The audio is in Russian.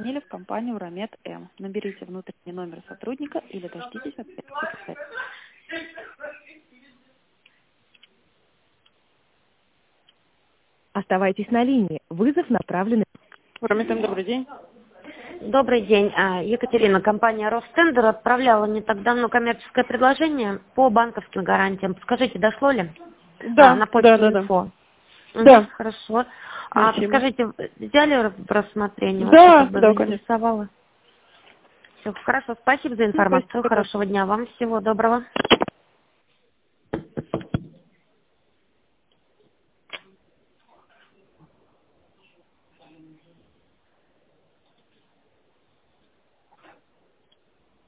позвонили в компанию Ромет М. Наберите внутренний номер сотрудника или дождитесь ответа секретаря. Оставайтесь на линии. Вызов направлен. Ромет М, добрый день. Добрый день. Екатерина, компания Ростендер отправляла не так давно коммерческое предложение по банковским гарантиям. Скажите, дошло ли? Да, На почту да. инфо. Да. Хорошо. Спасибо. Скажите, взяли в рассмотрение? Да, Вообще, да, конечно. заинтересовало? Все, хорошо. Спасибо за информацию. Спасибо. Хорошего дня вам. Всего доброго.